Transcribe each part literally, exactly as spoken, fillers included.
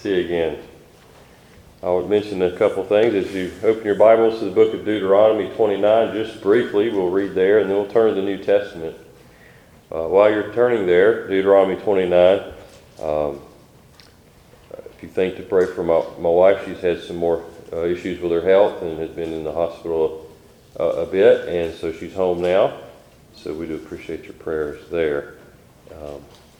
see you again. I would mention a couple things. As you open your Bibles to the book of Deuteronomy twenty-nine, just briefly, we'll read there, and then we'll turn to the New Testament. Uh, while you're turning there, Deuteronomy twenty-nine, um, if you think to pray for my, my wife, she's had some more uh, issues with her health and has been in the hospital uh, a bit, and so she's home now. So we do appreciate your prayers there. Um,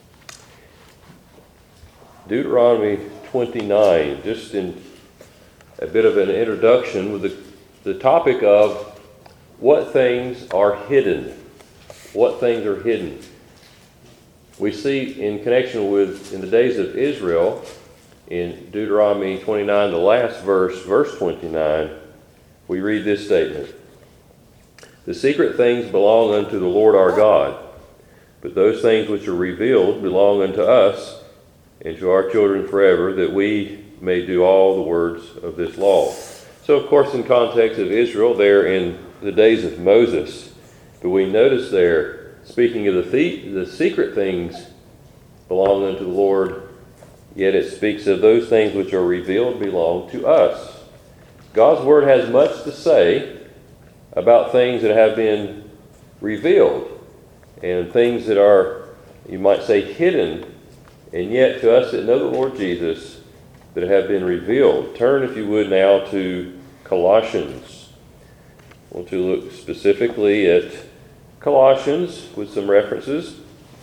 Deuteronomy twenty-nine, just in a bit of an introduction with the, the topic of what things are hidden. What things are hidden. We see in connection with, in the days of Israel, in Deuteronomy twenty-nine, the last verse, verse twenty-nine, we read this statement. The secret things belong unto the Lord our God, but those things which are revealed belong unto us and to our children forever, that we may do all the words of this law. So, of course, in context of Israel, there in the days of Moses, but we notice there, speaking of the, the the secret things belong unto the Lord, yet it speaks of those things which are revealed belong to us. God's Word has much to say about things that have been revealed and things that are, you might say, hidden, and yet to us that know the Lord Jesus, that have been revealed. Turn, if you would, now to Colossians. I want to look specifically at Colossians with some references.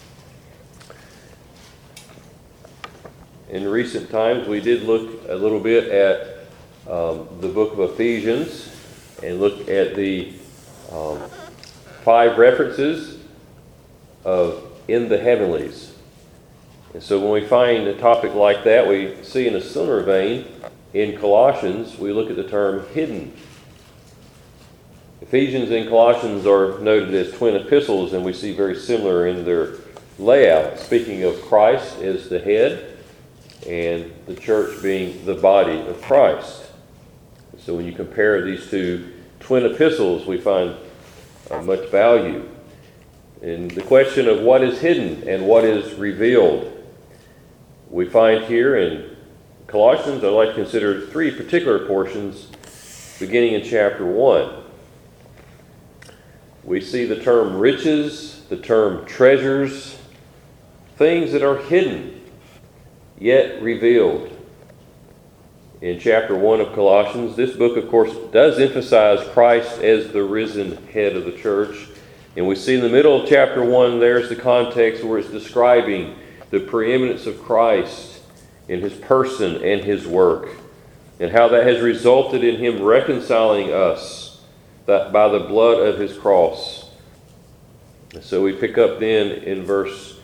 In recent times, we did look a little bit at um, the book of Ephesians and look at the um, five references of in the heavenlies. And so when we find a topic like that, we see in a similar vein in Colossians, we look at the term hidden. Ephesians and Colossians are noted as twin epistles, and we see very similar in their layout, speaking of Christ as the head and the church being the body of Christ. So when you compare these two twin epistles, we find uh, much value. In the question of what is hidden and what is revealed, we find here in Colossians, I'd like to consider three particular portions, beginning in chapter one. We see the term riches, the term treasures, things that are hidden, yet revealed. In chapter one of Colossians, this book, of course, does emphasize Christ as the risen head of the church. And we see in the middle of chapter one, there's the context where it's describing the preeminence of Christ in his person and his work, and how that has resulted in him reconciling us that by the blood of his cross. And so we pick up then in verse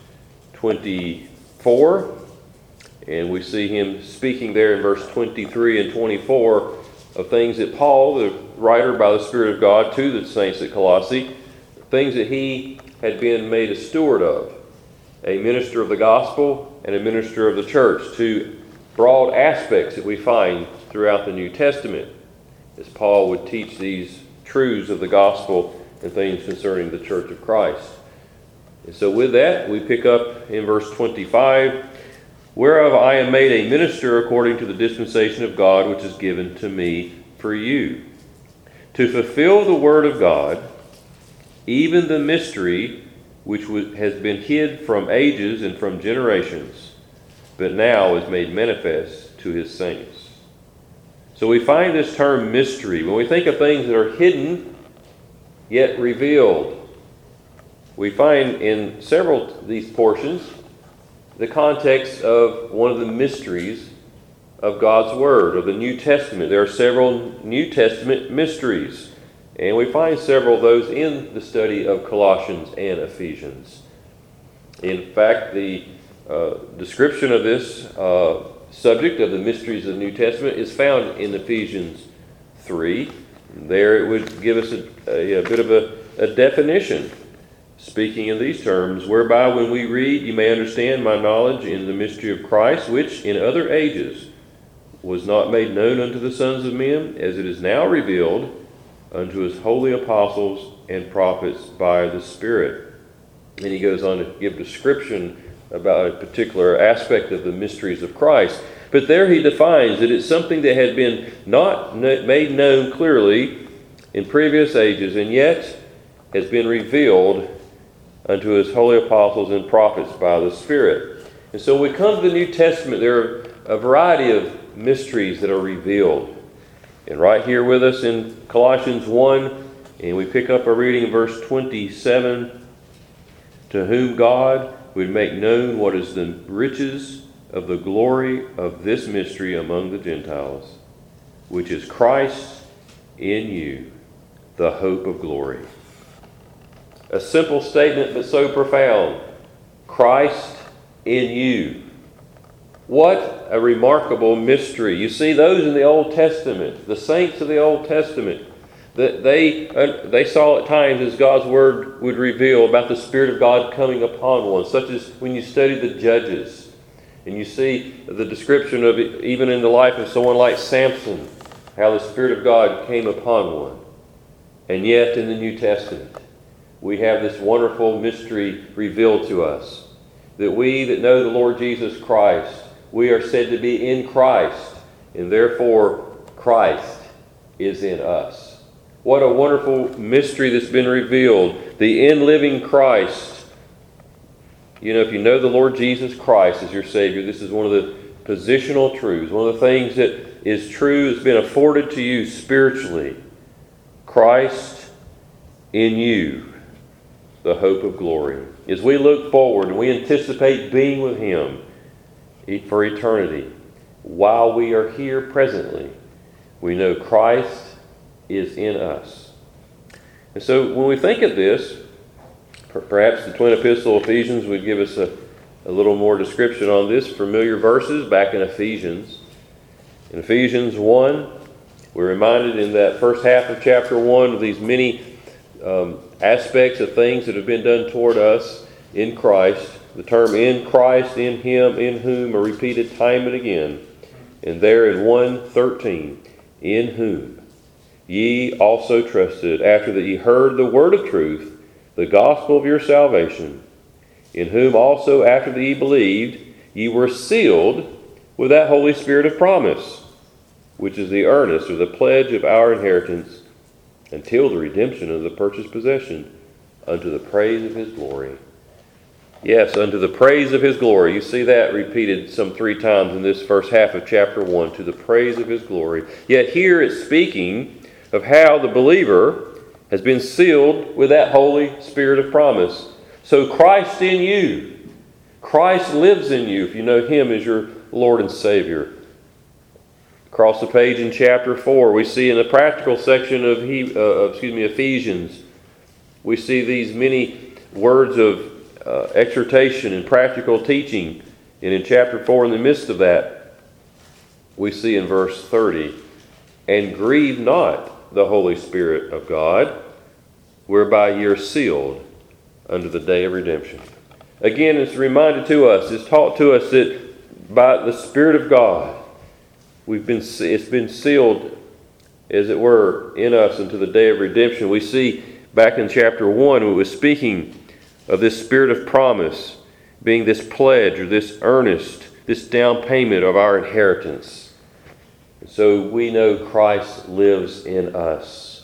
twenty-four, and we see him speaking there in verse twenty-three and twenty-four of things that Paul, the writer by the Spirit of God to the saints at Colossae, things that he had been made a steward of, a minister of the gospel and a minister of the church, two broad aspects that we find throughout the New Testament, as Paul would teach these truths of the gospel and things concerning the church of Christ. And so with that, we pick up in verse twenty-five, whereof I am made a minister according to the dispensation of God, which is given to me for you, to fulfill the word of God, even the mystery which has been hid from ages and from generations, but now is made manifest to his saints. So we find this term mystery. When we think of things that are hidden, yet revealed, we find in several of these portions the context of one of the mysteries of God's Word, of the New Testament. There are several New Testament mysteries, and we find several of those in the study of Colossians and Ephesians. In fact, the uh, description of this uh, subject of the mysteries of the New Testament is found in Ephesians three. There it would give us a, a, a bit of a, a definition, speaking in these terms, whereby when we read, you may understand my knowledge in the mystery of Christ, which in other ages was not made known unto the sons of men, as it is now revealed unto his holy apostles and prophets by the Spirit. And he goes on to give description about a particular aspect of the mysteries of Christ. But there he defines that it's something that had been not made known clearly in previous ages, and yet has been revealed unto his holy apostles and prophets by the Spirit. And so when we come to the New Testament, there are a variety of mysteries that are revealed. And right here with us in Colossians one, and we pick up our reading in verse twenty-seven, to whom God would make known what is the riches of the glory of this mystery among the Gentiles, which is Christ in you, the hope of glory. A simple statement, but so profound. Christ in you. What a remarkable mystery. You see, those in the Old Testament, the saints of the Old Testament, that they, uh, they saw at times as God's Word would reveal about the Spirit of God coming upon one, such as when you study the Judges, and you see the description of it, even in the life of someone like Samson, how the Spirit of God came upon one. And yet in the New Testament, we have this wonderful mystery revealed to us, that we that know the Lord Jesus Christ, we are said to be in Christ, and therefore Christ is in us. What a wonderful mystery that's been revealed. The in-living Christ. You know, if you know the Lord Jesus Christ as your Savior, this is one of the positional truths. One of the things that is true has been afforded to you spiritually. Christ in you, the hope of glory. As we look forward and we anticipate being with Him for eternity, while we are here presently, we know Christ is in us. And so when we think of this, perhaps the twin epistle of Ephesians would give us a, a little more description on this. Familiar verses back in Ephesians. In Ephesians one, we're reminded in that first half of chapter one of these many um, aspects of things that have been done toward us in Christ. The term in Christ, in Him, in whom are repeated time and again. And there in one thirteen, in whom ye also trusted, after that ye heard the word of truth, the gospel of your salvation, in whom also after that ye believed, ye were sealed with that Holy Spirit of promise, which is the earnest or the pledge of our inheritance, until the redemption of the purchased possession, unto the praise of His glory. Yes, unto the praise of His glory. You see that repeated some three times in this first half of chapter one, to the praise of His glory. Yet here it's speaking of how the believer has been sealed with that Holy Spirit of promise. So Christ in you. Christ lives in you if you know Him as your Lord and Savior. Across the page in chapter four, we see in the practical section of he, uh, excuse me, Ephesians, we see these many words of uh, exhortation and practical teaching. And in chapter four, in the midst of that, we see in verse thirty, and grieve not the Holy Spirit of God, whereby ye are sealed unto the day of redemption. Again, it's reminded to us, it's taught to us that by the Spirit of God, we've been it's been sealed, as it were, in us unto the day of redemption. We see back in chapter one, it was speaking of this Spirit of promise being this pledge or this earnest, this down payment of our inheritance. So we know Christ lives in us.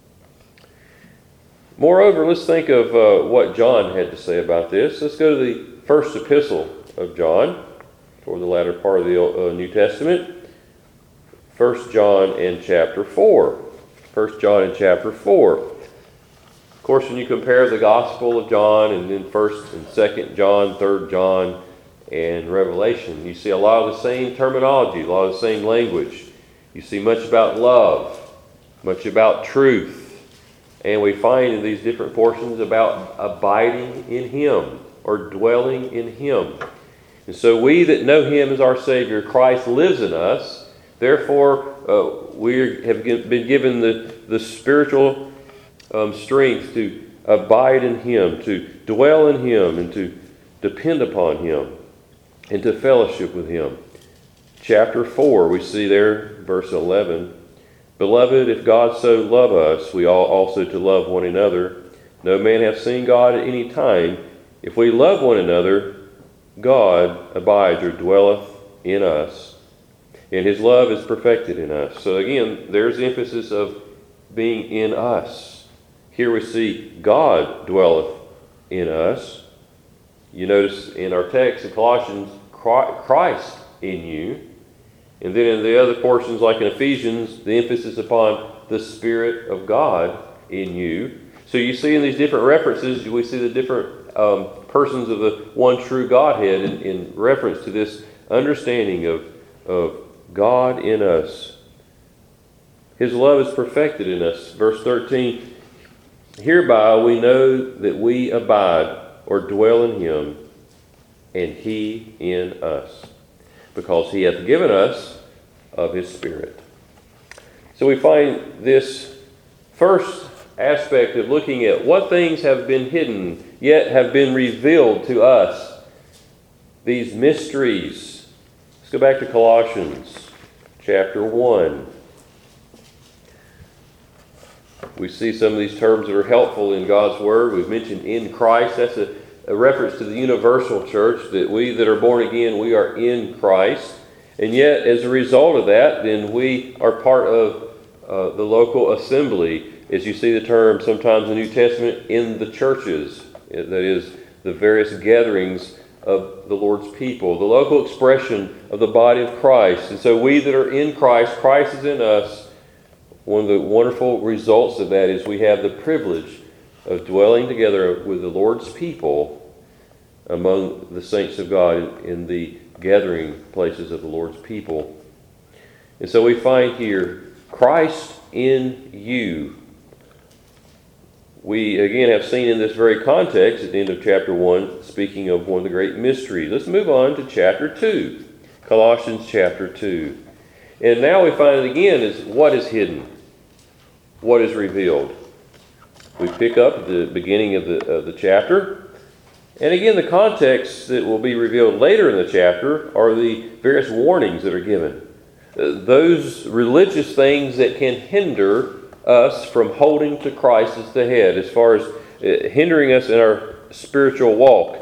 Moreover, let's think of uh, what John had to say about this. Let's go to the first epistle of John, toward the latter part of the uh, New Testament. First John in chapter four. First John in chapter four. Of course, when you compare the Gospel of John and then First and Second John, Third John, and Revelation, you see a lot of the same terminology, a lot of the same language. You see much about love, much about truth. And we find in these different portions about abiding in Him or dwelling in Him. And so we that know Him as our Savior, Christ lives in us. Therefore, uh, we have been given the, the spiritual um, strength to abide in Him, to dwell in Him, and to depend upon Him, and to fellowship with Him. Chapter four, we see there, verse eleven, Beloved, if God so love us, we ought also to love one another. No man hath seen God at any time. If we love one another, God abides or dwelleth in us, and his love is perfected in us. So again, there's the emphasis of being in us. Here we see God dwelleth in us. You notice in our text in Colossians, Christ in you. And then in the other portions, like in Ephesians, the emphasis upon the Spirit of God in you. So you see in these different references, we see the different um, persons of the one true Godhead in, in reference to this understanding of, of God in us. His love is perfected in us. Verse thirteen, hereby we know that we abide or dwell in him, and he in us, because he hath given us of his Spirit. So we find this first aspect of looking at what things have been hidden, yet have been revealed to us. These mysteries. Let's go back to Colossians chapter one. We see some of these terms that are helpful in God's Word. We've mentioned in Christ. That's a, a reference to the universal church, that we that are born again, we are in Christ. And yet, as a result of that, then we are part of uh, the local assembly. As you see the term sometimes in the New Testament, in the churches. That is, the various gatherings of the Lord's people. The local expression of the body of Christ. And so we that are in Christ, Christ is in us. One of the wonderful results of that is we have the privilege of dwelling together with the Lord's people among the saints of God in the gathering places of the Lord's people. And so we find here, Christ in you. We again have seen in this very context at the end of chapter one, speaking of one of the great mysteries. Let's move on to chapter two, Colossians chapter two. And now we find it again is what is hidden, what is revealed. We pick up at the beginning of the, of the chapter. And again, the context that will be revealed later in the chapter are the various warnings that are given. Uh, those religious things that can hinder us from holding to Christ as the head, as far as uh, hindering us in our spiritual walk.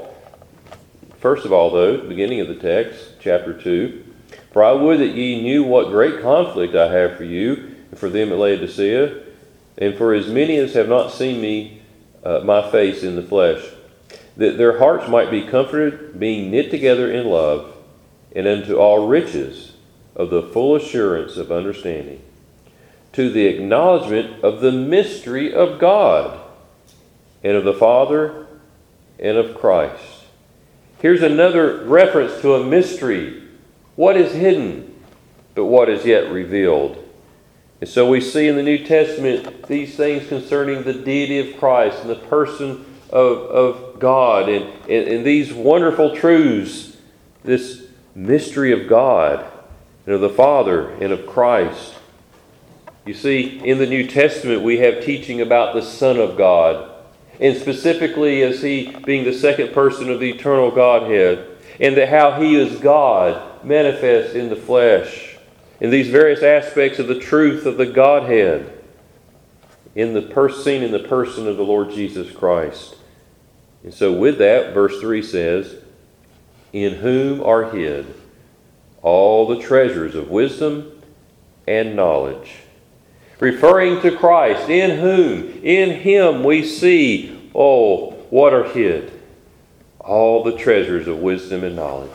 First of all, though, beginning of the text, chapter two, for I would that ye knew what great conflict I have for you, and for them at Laodicea, and for as many as have not seen me, uh, my face in the flesh, that their hearts might be comforted, being knit together in love, and unto all riches of the full assurance of understanding, to the acknowledgement of the mystery of God, and of the Father, and of Christ. Here's another reference to a mystery. What is hidden, but what is yet revealed. And so we see in the New Testament these things concerning the deity of Christ and the person of, of God, and, and, and these wonderful truths, this mystery of God and of the Father and of Christ. You see, in the New Testament we have teaching about the Son of God, and specifically as He being the second person of the eternal Godhead, and that how He is God manifest in the flesh, in these various aspects of the truth of the Godhead, in the person, seen in the person of the Lord Jesus Christ. And so with that, verse three says, in whom are hid all the treasures of wisdom and knowledge. Referring to Christ, in whom, in Him we see, oh, what are hid? All the treasures of wisdom and knowledge.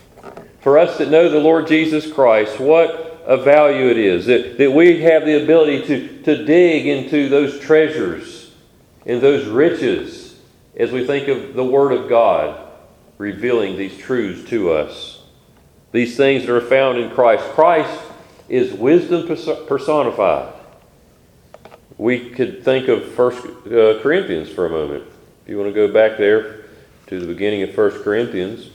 For us that know the Lord Jesus Christ, what a value it is that, that we have the ability to, to dig into those treasures and those riches as we think of the Word of God revealing these truths to us. These things that are found in Christ. Christ is wisdom personified. We could think of First Corinthians for a moment. If you want to go back there to the beginning of First Corinthians.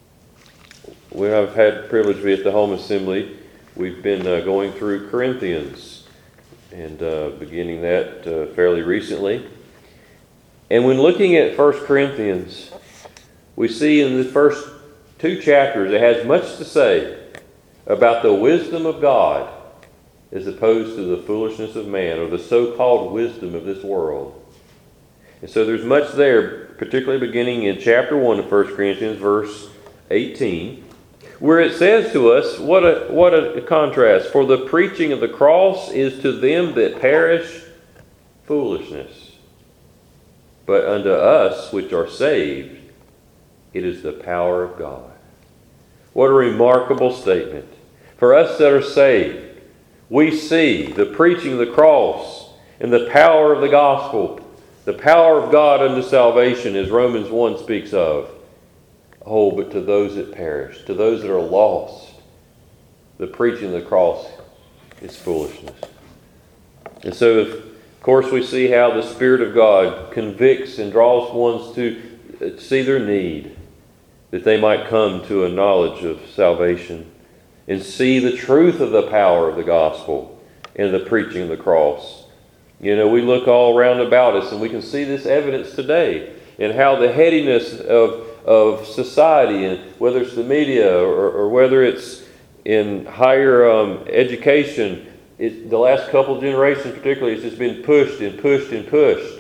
We have had the privilege to be at the home assembly. We've been uh, going through Corinthians and uh, beginning that uh, fairly recently. And when looking at First Corinthians, we see in the first two chapters it has much to say about the wisdom of God as opposed to the foolishness of man, or the so-called wisdom of this world. And so there's much there, particularly beginning in chapter one of First Corinthians, verse eighteen, where it says to us, what a, what a contrast. For the preaching of the cross is to them that perish foolishness. But unto us which are saved, it is the power of God. What a remarkable statement. For us that are saved, we see the preaching of the cross and the power of the gospel, the power of God unto salvation, as Romans one speaks of. Oh, but to those that perish, to those that are lost, the preaching of the cross is foolishness. And so, if, of course, we see how the Spirit of God convicts and draws ones to see their need, that they might come to a knowledge of salvation and see the truth of the power of the gospel and the preaching of the cross. You know, we look all around about us and we can see this evidence today in how the headiness of of society, and whether it's the media or, or whether it's in higher um, education, it, the last couple of generations particularly, it's just been pushed and pushed and pushed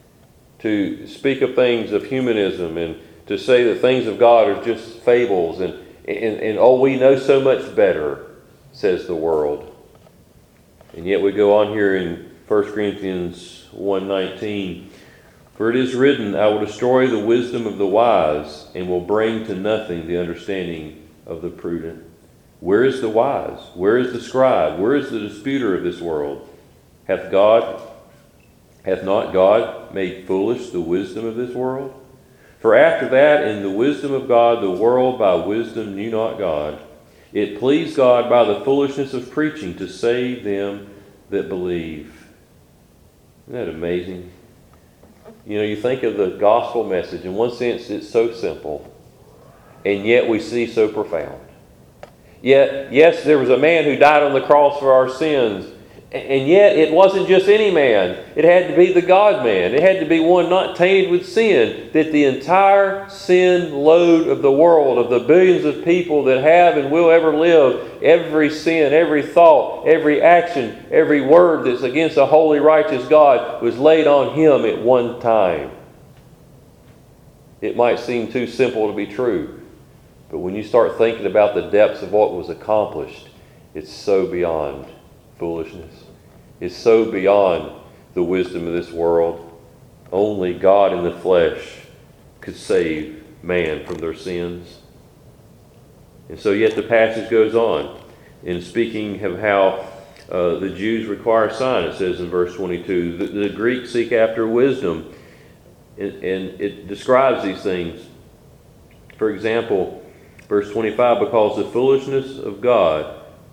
to speak of things of humanism and to say that things of God are just fables and, and, and oh, we know so much better, says the world. And yet we go on here in First Corinthians one nineteen, for it is written, I will destroy the wisdom of the wise, and will bring to nothing the understanding of the prudent. Where is the wise? Where is the scribe? Where is the disputer of this world? Hath God, hath not God made foolish the wisdom of this world? For after that, in the wisdom of God, the world by wisdom knew not God. It pleased God by the foolishness of preaching to save them that believe. Isn't that amazing? You know, you think of the gospel message. In one sense, it's so simple, and yet we see so profound. Yet, yes, there was a man who died on the cross for our sins, and yet it wasn't just any man. It had to be the God-man. It had to be one not tainted with sin, that the entire sin load of the world, of the billions of people that have and will ever live, every sin, every thought, every action, every word that's against a holy, righteous God was laid on Him at one time. It might seem too simple to be true, but when you start thinking about the depths of what was accomplished, it's so beyond foolishness. It's so beyond the wisdom of this world. Only God in the flesh could save man from their sins. And so yet the passage goes on in speaking of how uh, the Jews require a sign. It says in verse twenty-two, the, the Greeks seek after wisdom, and, and it describes these things. For example, verse twenty-five, because the foolishness of God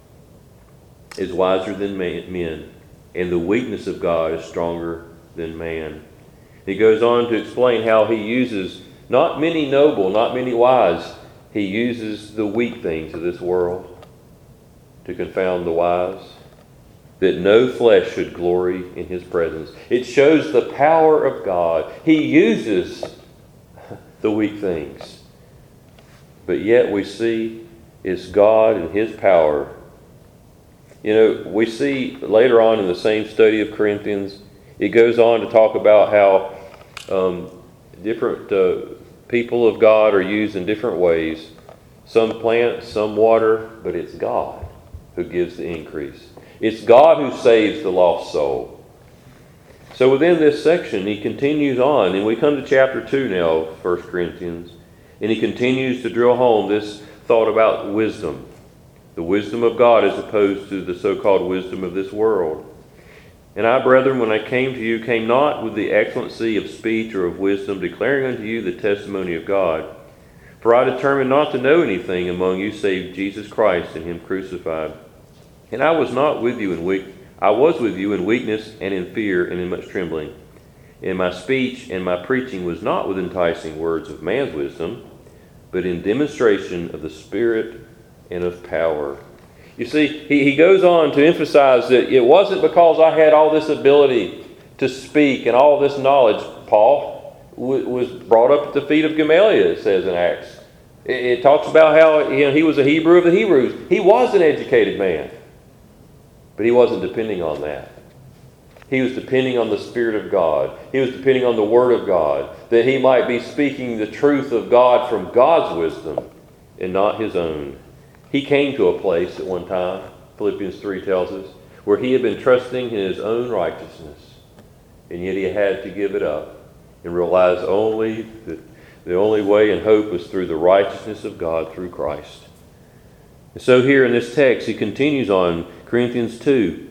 is wiser than men, and the weakness of God is stronger than man. He goes on to explain how he uses not many noble, not many wise. He uses the weak things of this world to confound the wise, that no flesh should glory in His presence. It shows the power of God. He uses the weak things, but yet we see it's God and His power. You know, we see later on in the same study of Corinthians, it goes on to talk about how um, different uh, people of God are used in different ways. Some plant, some water, but it's God who gives the increase. It's God who saves the lost soul. So within this section, he continues on, and we come to chapter two now of First Corinthians, and he continues to drill home this thought about wisdom. The wisdom of God as opposed to the so-called wisdom of this world. And I, brethren, when I came to you, came not with the excellency of speech or of wisdom, declaring unto you the testimony of God. For I determined not to know anything among you save Jesus Christ and Him crucified. And I was not with you in weak, I was with you in weakness and in fear and in much trembling. And my speech and my preaching was not with enticing words of man's wisdom, but in demonstration of the Spirit and of power. You see, he, he goes on to emphasize that it wasn't because I had all this ability to speak and all this knowledge. Paul w- was brought up at the feet of Gamaliel, it says in Acts. It, it talks about how you know, he was a Hebrew of the Hebrews. He was an educated man, but he wasn't depending on that. He was depending on the Spirit of God. He was depending on the Word of God, that he might be speaking the truth of God from God's wisdom and not his own. He came to a place at one time, Philippians three tells us, where he had been trusting in his own righteousness, and yet he had to give it up and realize only that the only way and hope was through the righteousness of God through Christ. And so here in this text, he continues on Corinthians two,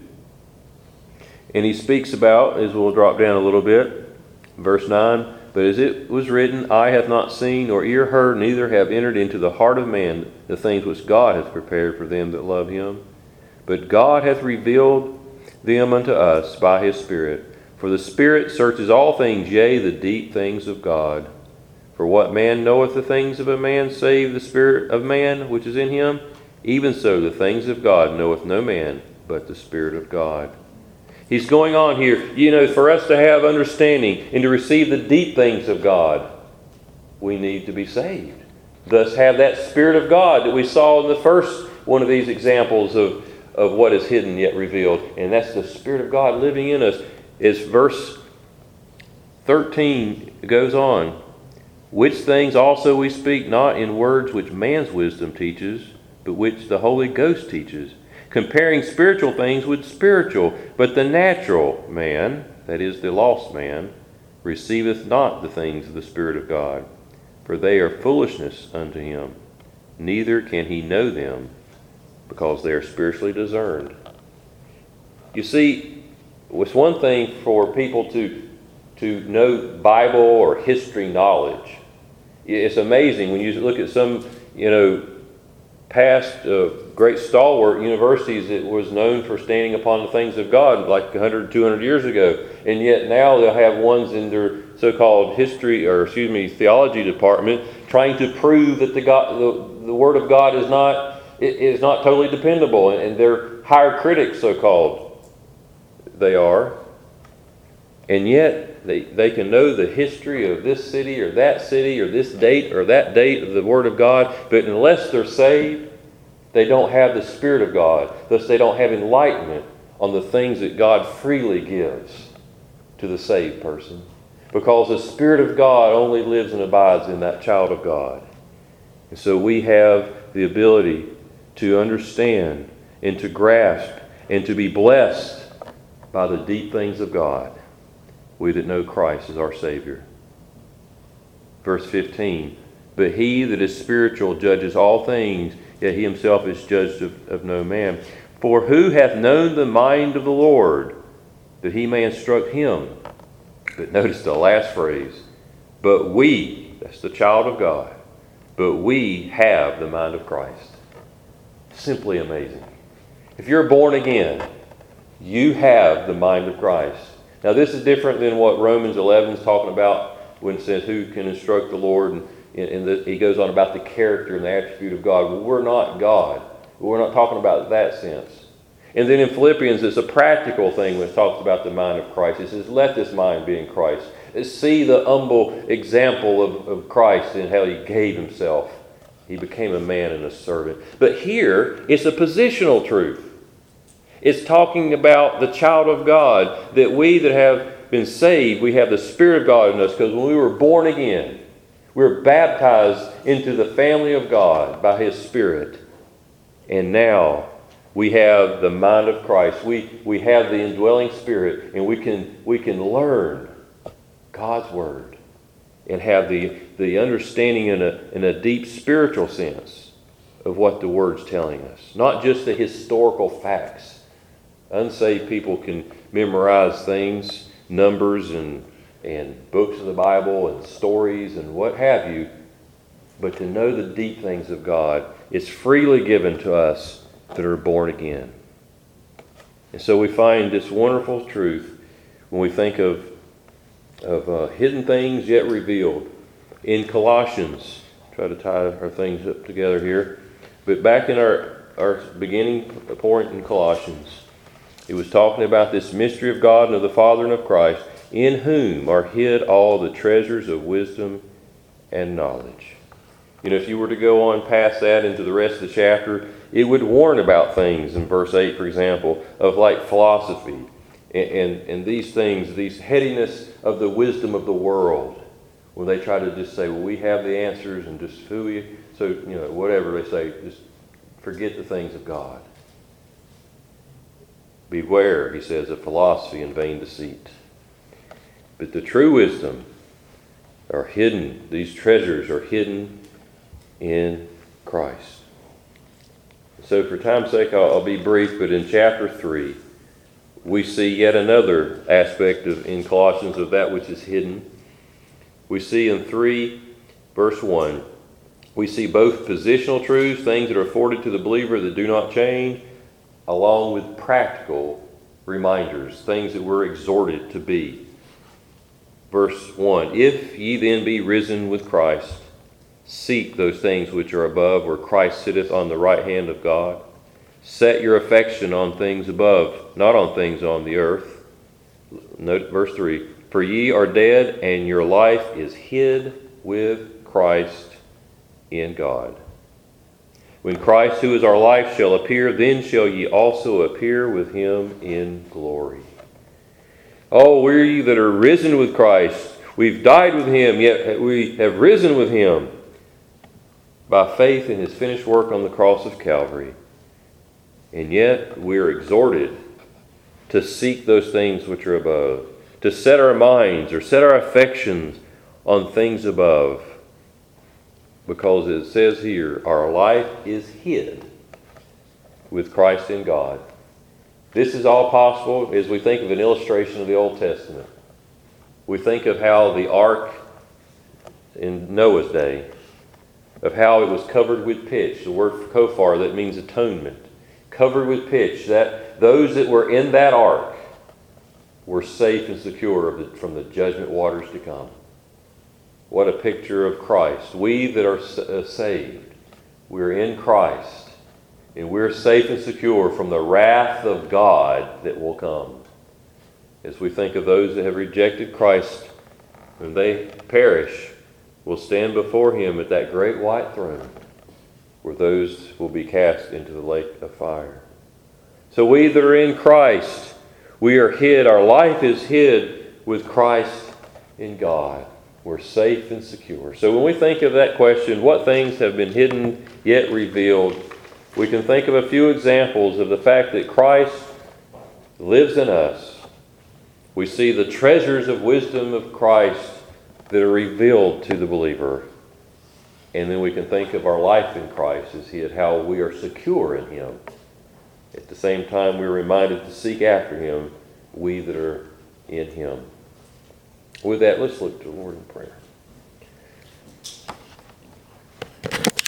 and he speaks about, as we'll drop down a little bit, verse nine, but as it was written, eye hath not seen, nor ear heard, neither have entered into the heart of man the things which God hath prepared for them that love him. But God hath revealed them unto us by his Spirit. For the Spirit searches all things, yea, the deep things of God. For what man knoweth the things of a man, save the spirit of man which is in him? Even so the things of God knoweth no man, but the Spirit of God. He's going on here, you know, for us to have understanding and to receive the deep things of God, we need to be saved. Thus have that Spirit of God that we saw in the first one of these examples of, of what is hidden yet revealed. And that's the Spirit of God living in us. As verse thirteen goes on, which things also we speak not in words which man's wisdom teaches, but which the Holy Ghost teaches, comparing spiritual things with spiritual. But the natural man, that is the lost man, receiveth not the things of the Spirit of God, for they are foolishness unto him. Neither can he know them, because they are spiritually discerned. You see, it's one thing for people to, to know Bible or history knowledge. It's amazing when you look at some, you know, past uh, great stalwart universities that was known for standing upon the things of God like one hundred, two hundred years ago. And yet now they'll have ones in their so-called history, or excuse me, theology department trying to prove that the God, the, the Word of God is not, is not totally dependable. And they're higher critics, so-called. They are. And yet they, they can know the history of this city or that city or this date or that date of the Word of God, but unless they're saved, they don't have the Spirit of God. Thus they don't have enlightenment on the things that God freely gives to the saved person. Because the Spirit of God only lives and abides in that child of God. And so we have the ability to understand and to grasp and to be blessed by the deep things of God, we that know Christ as our Savior. Verse fifteen, but he that is spiritual judges all things, yet he himself is judged of, of no man. For who hath known the mind of the Lord, that he may instruct him? But notice the last phrase, but we, that's the child of God, but we have the mind of Christ. Simply amazing. If you're born again, you have the mind of Christ. Now this is different than what Romans eleven is talking about when it says who can instruct the Lord, and, and the, he goes on about the character and the attribute of God. Well, we're not God. We're not talking about that sense. And then in Philippians, it's a practical thing when it talks about the mind of Christ. It says, let this mind be in Christ. See the humble example of, of Christ and how he gave himself. He became a man and a servant. But here, it's a positional truth. It's talking about the child of God, that we that have been saved, we have the Spirit of God in us, because when we were born again, we were baptized into the family of God by his Spirit. And now we have the mind of Christ. We, we have the indwelling Spirit, and we can, we can learn God's Word and have the, the understanding in a, in a deep spiritual sense of what the Word's telling us. Not just the historical facts. Unsaved people can memorize things, numbers and, and books of the Bible and stories and what have you. But to know the deep things of God, it's freely given to us that are born again. And so we find this wonderful truth when we think of, of uh, hidden things yet revealed. In Colossians, try to tie our things up together here, but back in our, our beginning point in Colossians, it was talking about this mystery of God and of the Father and of Christ, in whom are hid all the treasures of wisdom and knowledge. You know, if you were to go on past that into the rest of the chapter, it would warn about things in verse eight, for example, of like philosophy and, and, and these things, these headiness of the wisdom of the world, when they try to just say, well, we have the answers and just who we, so, you know, whatever they say, just forget the things of God. Beware, he says, of philosophy and vain deceit. But the true wisdom are hidden, these treasures are hidden in Christ. So for time's sake, I'll, I'll be brief, but in chapter three, we see yet another aspect of in Colossians of that which is hidden. We see in three, verse one, we see both positional truths, things that are afforded to the believer that do not change, along with practical reminders, things that we're exhorted to be. Verse one, if ye then be risen with Christ, seek those things which are above, where Christ sitteth on the right hand of God. Set your affection on things above, not on things on the earth. Note verse three, for ye are dead, and your life is hid with Christ in God. When Christ, who is our life, shall appear, then shall ye also appear with him in glory. Oh, we're ye that are risen with Christ. We've died with him, yet we have risen with him by faith in his finished work on the cross of Calvary. And yet we are exhorted to seek those things which are above, to set our minds or set our affections on things above. Because it says here, our life is hid with Christ in God. This is all possible as we think of an illustration of the Old Testament. We think of how the ark in Noah's day, of how it was covered with pitch. The word kofar, that means atonement. Covered with pitch, that those that were in that ark were safe and secure of the, from the judgment waters to come. What a picture of Christ. We that are uh, saved, we're in Christ, and we're safe and secure from the wrath of God that will come. As we think of those that have rejected Christ, when they perish, will stand before him at that great white throne, where those will be cast into the lake of fire. So we that are in Christ, we are hid. Our life is hid with Christ in God. We're safe and secure. So when we think of that question, what things have been hidden yet revealed, we can think of a few examples of the fact that Christ lives in us. We see the treasures of wisdom of Christ that are revealed to the believer. And then we can think of our life in Christ as hid, how we are secure in him. At the same time, we're reminded to seek after him, we that are in him. With that, let's look to the Lord in prayer.